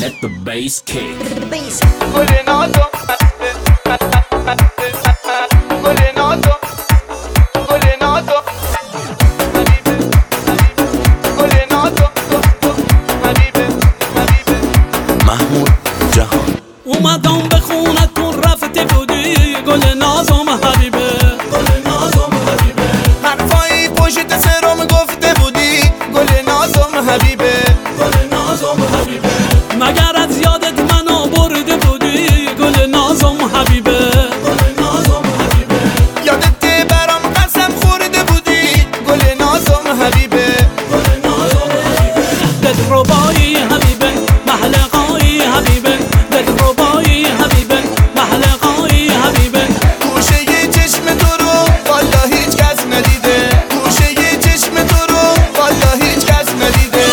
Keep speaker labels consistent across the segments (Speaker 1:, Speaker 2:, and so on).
Speaker 1: Let the bass kick.
Speaker 2: گل نازم گل نازم گل نازم گل نازم حبیبه حبیبه
Speaker 1: محمود جهان.
Speaker 3: اومدم به خونتون رفته بودی گل نازم حبیبه، گل نازم حبیبه.
Speaker 2: حرفایی پشت سرم گفته بودی گل نازم حبیبه
Speaker 3: گل نازم حبیبه. مگر از یادت منو برده بودی گل نازم حبیبه، گل نازم حبیبه.
Speaker 2: یادت برام قسم خورده بودی گل نازم حبیبه
Speaker 3: گل نازم حبیبه. دلربایی حبیبه محلقایی حبیبه، دلربایی حبیبه محلقایی حبیبه.
Speaker 2: گوشه ی چشم تو رو والا هیچ کس ندیده گوشه ی چشم تو رو والا هیچ کس ندیده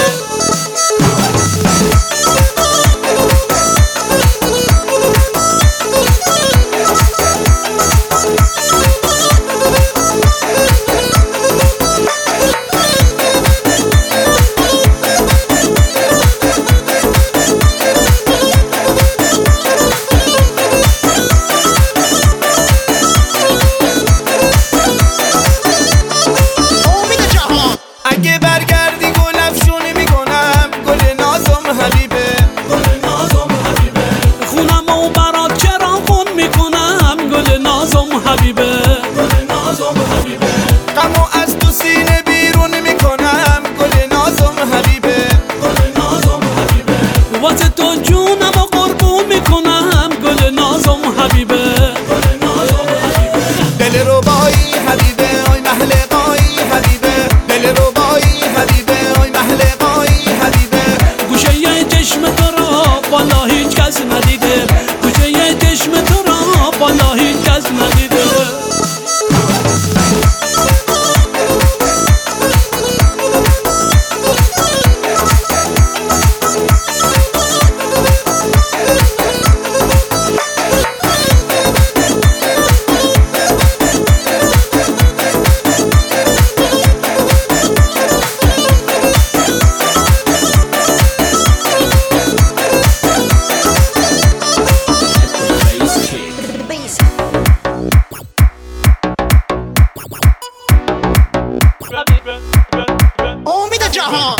Speaker 2: اگه برگردی گل افشونی میکنم گل نازم حبیبه
Speaker 3: گل نازم حبیبه. خونمو برات چراغون میکنم گل نازم حبیبه، گل نازم حبیبه.
Speaker 2: غمو از تو سینه بیرون میکنم گل نازم حبیبه
Speaker 3: گل نازم حبیبه. واسه تو جونمو قربون میکنم گل نازم حبیبه، گل نازم حبیبه.
Speaker 2: دل ربایی حبیبه آی محلقایی حبیبه دل ربایی حبیبه آی محلقایی حبیبه
Speaker 3: گوشه ی چشم تو را والا هیچ کس ندیده، گوشه ی چشم تو را والا هیچ کس ندیده.
Speaker 2: امید جهان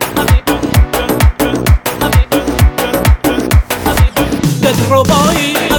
Speaker 3: دلربایی